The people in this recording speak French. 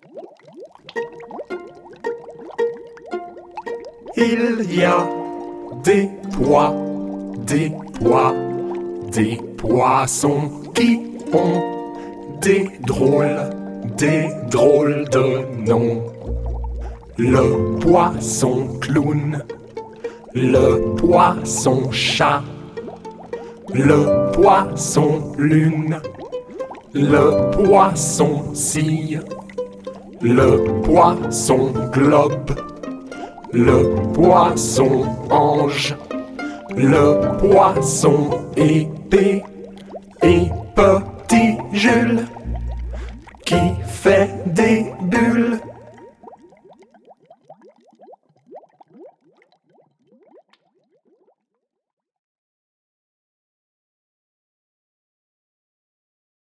Il y a des pois, des pois, des poissons qui ont des drôles de noms. Le poisson clown, le poisson chat, le poisson lune, le poisson scie, le poisson globe, le poisson ange, le poisson épée et petit Jules qui fait des bulles.